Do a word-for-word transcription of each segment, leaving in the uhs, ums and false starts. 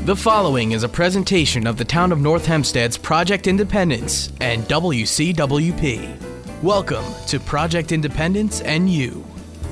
The following is a presentation of the Town of North Hempstead's Project Independence and W C W P. Welcome to Project Independence and You.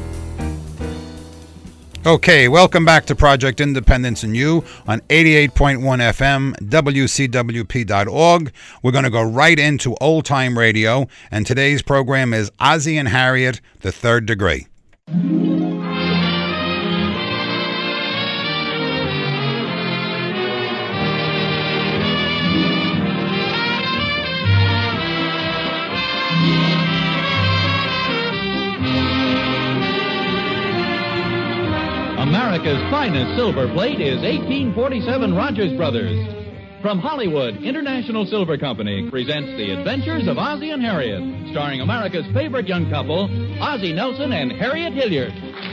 Okay, welcome back to Project Independence and You on eighty-eight point one F M, W C W P dot org. We're going to go right into old time radio, and today's program is Ozzie and Harriet, the Third Degree. America's finest silver plate is eighteen forty-seven Rogers Brothers. From Hollywood, International Silver Company presents The Adventures of Ozzie and Harriet, starring America's favorite young couple, Ozzie Nelson and Harriet Hilliard.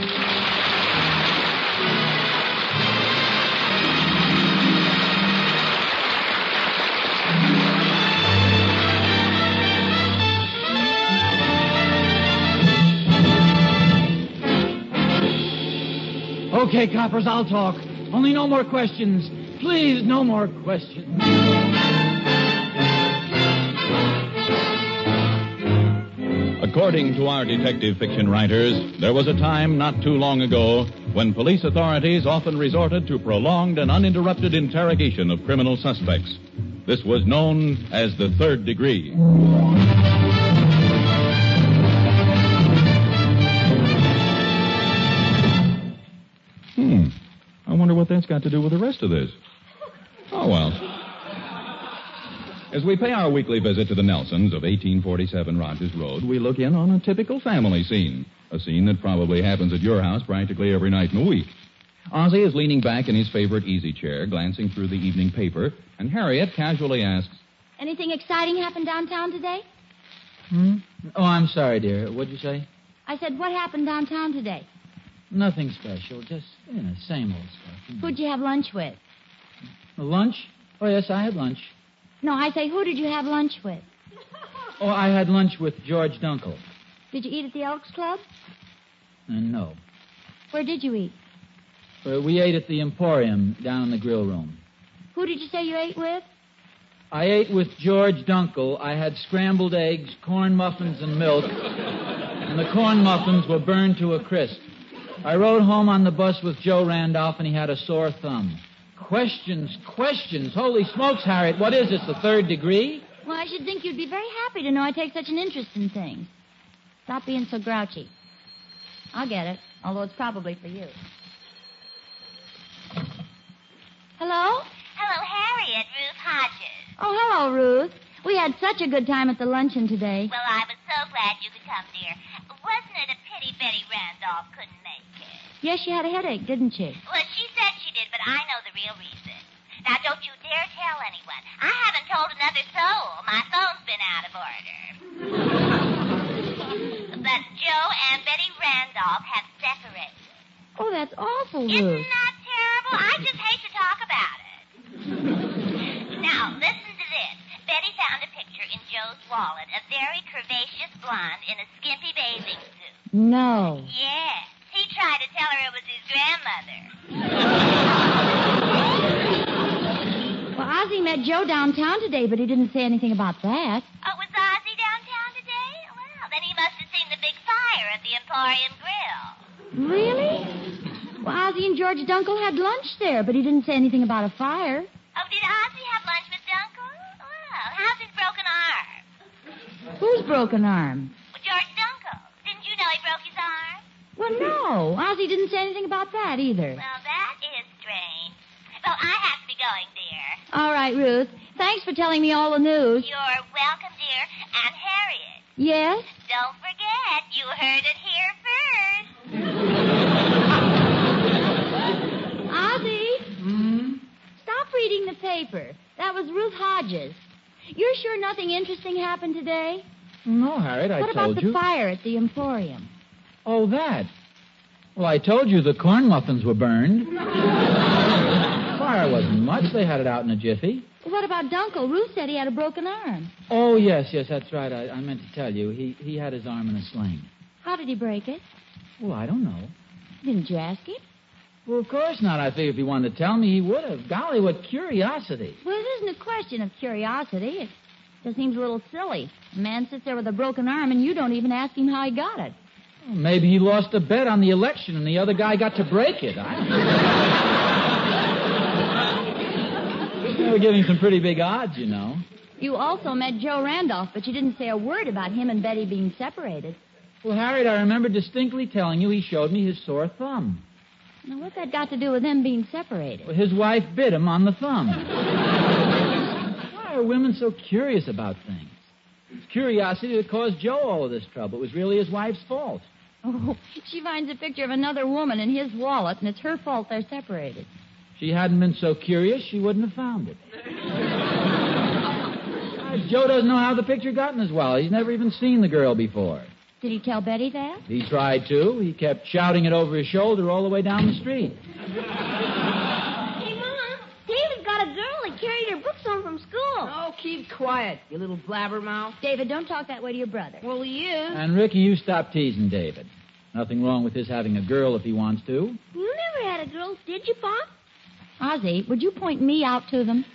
Okay, coppers, I'll talk. Only no more questions. Please, no more questions. According to our detective fiction writers, there was a time not too long ago when police authorities often resorted to prolonged and uninterrupted interrogation of criminal suspects. This was known as the third degree. Hmm. I wonder what that's got to do with the rest of this. Oh, well. As we pay our weekly visit to the Nelsons of eighteen forty-seven Rogers Road, we look in on a typical family scene. A scene that probably happens at your house practically every night in the week. Ozzie is leaning back in his favorite easy chair, glancing through the evening paper, and Harriet casually asks, "Anything exciting happened downtown today?" Hmm? Oh, I'm sorry, dear. What'd you say? I said, what happened downtown today? Nothing special. Just, you know, same old stuff. Who'd you have lunch with? Lunch? Oh, yes, I had lunch. No, I say, who did you have lunch with? Oh, I had lunch with George Dunkel. Did you eat at the Elks Club? Uh, no. Where did you eat? Uh, we ate at the Emporium down in the grill room. Who did you say you ate with? I ate with George Dunkel. I had scrambled eggs, corn muffins, and milk. And the corn muffins were burned to a crisp. I rode home on the bus with Joe Randolph, and he had a sore thumb. Questions, questions. Holy smokes, Harriet, what is this, the third degree? Well, I should think you'd be very happy to know I take such an interest in things. Stop being so grouchy. I'll get it, although it's probably for you. Hello? Hello, Harriet, Ruth Hodges. Oh, hello, Ruth. We had such a good time at the luncheon today. Well, I was so glad you could come, dear. Wasn't it a pity Betty Randolph couldn't make it? Yes, she had a headache, didn't she? Well, she said she did, but I know the real reason. Now, don't you dare tell anyone. I haven't told another soul. My phone's been out of order. But Joe and Betty Randolph have separated. Oh, that's awful, Ruth. Isn't that terrible? I just hate to talk about it. Now, listen to this. Betty found a picture in Joe's wallet, a very curvaceous blonde in a skimpy bathing suit. No. Yes. He tried to tell her it was his grandmother. Well, Ozzie met Joe downtown today, but he didn't say anything about that. Oh, was Ozzie downtown today? Well, then he must have seen the big fire at the Emporium Grill. Really? Well, Ozzie and George Dunkel had lunch there, but he didn't say anything about a fire. Oh, did Ozzie have lunch with Dunkel? Well, how's his broken arm? Whose broken arm? Well, George Dunkel. Didn't you know he broke his arm? Well, no. Ozzie didn't say anything about that either. Well, that is strange. Well, I have to be going, dear. All right, Ruth. Thanks for telling me all the news. You're welcome, dear. And Harriet. Yes? Don't forget, you heard it here first. Ozzie? Hmm? Stop reading the paper. That was Ruth Hodges. You're sure nothing interesting happened today? No, Harriet, I what told about you. the fire at the Emporium? Oh, that. Well, I told you the corn muffins were burned. Fire wasn't much. They had it out in a jiffy. What about Dunkel? Ruth said he had a broken arm. Oh, yes, yes, that's right. I, I meant to tell you. He he had his arm in a sling. How did he break it? Well, I don't know. Didn't you ask him? Well, of course not. I figured if he wanted to tell me, he would have. Golly, what curiosity. Well, it isn't a question of curiosity. It just seems a little silly. A man sits there with a broken arm, and you don't even ask him how he got it. Well, maybe he lost a bet on the election, and the other guy got to break it. I... They were giving some pretty big odds, you know. You also met Joe Randolph, but you didn't say a word about him and Betty being separated. Well, Harriet, I remember distinctly telling you he showed me his sore thumb. Now, what's that got to do with them being separated? Well, his wife bit him on the thumb. Why are women so curious about things? It's curiosity that caused Joe all of this trouble. It was really his wife's fault. Oh, she finds a picture of another woman in his wallet, and it's her fault they're separated. If she hadn't been so curious, she wouldn't have found it. Besides, Joe doesn't know how the picture got in his wallet. He's never even seen the girl before. Did he tell Betty that? He tried to. He kept shouting it over his shoulder all the way down the street. Hey, Mom, David's got a girl that carried her books home from school. Oh, keep quiet, you little blabbermouth. David, don't talk that way to your brother. Well, he is. And, Ricky, you stop teasing David. Nothing wrong with his having a girl if he wants to. You never had a girl, did you, Pop? Ozzie, would you point me out to them?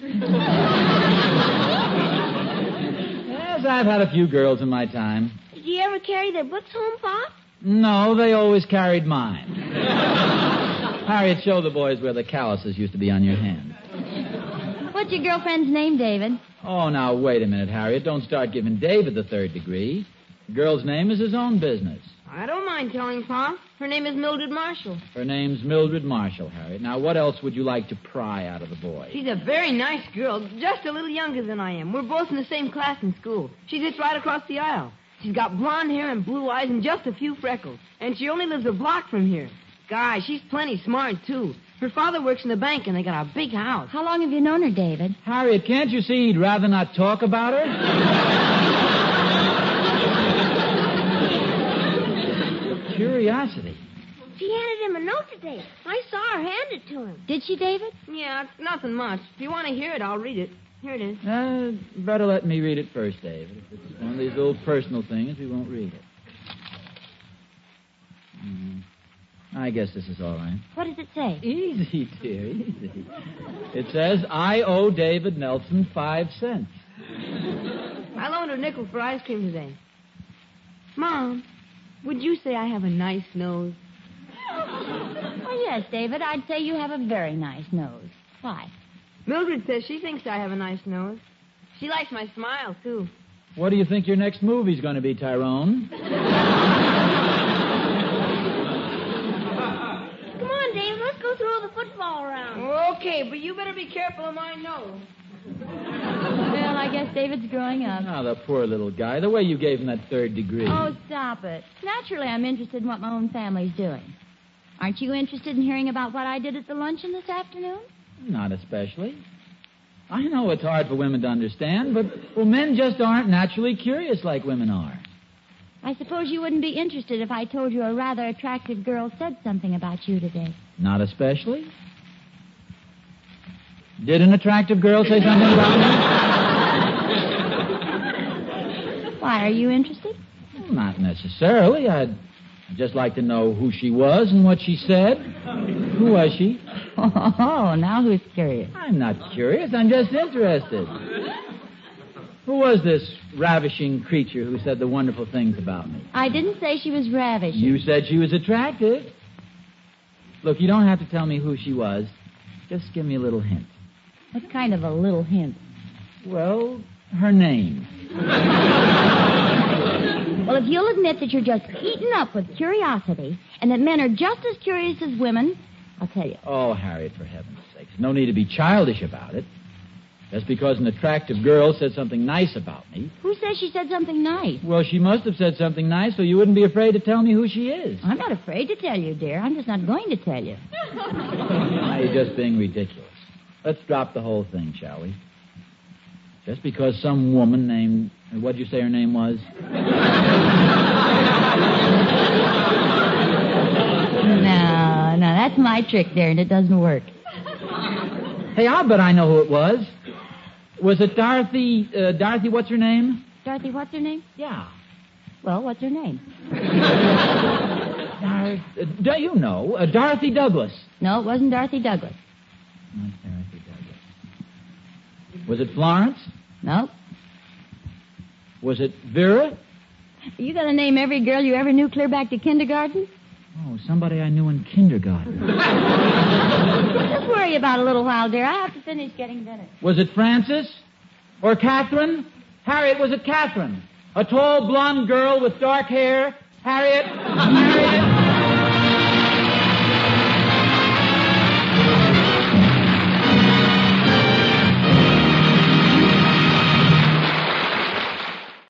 Yes, I've had a few girls in my time. Did you ever carry their books home, Pop? No, they always carried mine. Harriet, show the boys where the calluses used to be on your hand. What's your girlfriend's name, David? Oh, now, wait a minute, Harriet. Don't start giving David the third degree. The girl's name is his own business. I don't mind telling Pop. Her name is Mildred Marshall. Her name's Mildred Marshall, Harriet. Now, what else would you like to pry out of the boy? She's a very nice girl, just a little younger than I am. We're both in the same class in school. She sits right across the aisle. She's got blonde hair and blue eyes and just a few freckles. And she only lives a block from here. Guy, she's plenty smart, too. Her father works in the bank, and they got a big house. How long have you known her, David? Harriet, can't you see he'd rather not talk about her? Curiosity. She handed him a note today. I saw her hand it to him. Did she, David? Yeah, it's nothing much. If you want to hear it, I'll read it. Here it is. Uh, better let me read it first, David. If it's one of these little personal things, we won't read it. Mm, I guess this is all right. What does it say? Easy, dear, easy. It says, I owe David Nelson five cents. I loaned her a nickel for ice cream today. Mom, would you say I have a nice nose? Oh, yes, David. I'd say you have a very nice nose. Why? Mildred says she thinks I have a nice nose. She likes my smile, too. What do you think your next movie's going to be, Tyrone? Come on, Dave. Let's go throw the football around. Okay, but you better be careful of my nose. Well, I guess David's growing up. Oh, the poor little guy. The way you gave him that third degree. Oh, stop it. Naturally, I'm interested in what my own family's doing. Aren't you interested in hearing about what I did at the luncheon this afternoon? Not especially. I know it's hard for women to understand, but, well, men just aren't naturally curious like women are. I suppose you wouldn't be interested if I told you a rather attractive girl said something about you today. Not especially. Did an attractive girl say something about me? Why, are you interested? Well, not necessarily. I'd just like to know who she was and what she said. Who was she? Oh, now who's curious? I'm not curious. I'm just interested. Who was this ravishing creature who said the wonderful things about me? I didn't say she was ravishing. You said she was attractive. Look, you don't have to tell me who she was. Just give me a little hint. What kind of a little hint? Well, her name. Well, if you'll admit that you're just eaten up with curiosity and that men are just as curious as women, I'll tell you. Oh, Harriet, for heaven's sakes. No need to be childish about it. Just because an attractive girl said something nice about me. Who says she said something nice? Well, she must have said something nice so you wouldn't be afraid to tell me who she is. I'm not afraid to tell you, dear. I'm just not going to tell you. Now you're just being ridiculous. Let's drop the whole thing, shall we? Just because some woman named... What'd you say her name was? No, no, that's my trick there, and it doesn't work. Hey, I'll bet I know who it was. Was it Dorothy... Uh, Dorothy, what's her name? Dorothy, what's her name? Yeah. Well, what's her name? Uh, do you know uh, Dorothy Douglas? No, it wasn't Dorothy Douglas. Not Dorothy Douglas. Was it Florence? No. Was it Vera? You gonna name every girl you ever knew clear back to kindergarten? Oh, somebody I knew in kindergarten. Just worry about a little while, dear. I have to finish getting dinner. Was it Frances? Or Catherine? Harriet, was it Catherine? A tall blonde girl with dark hair? Harriet? Harriet?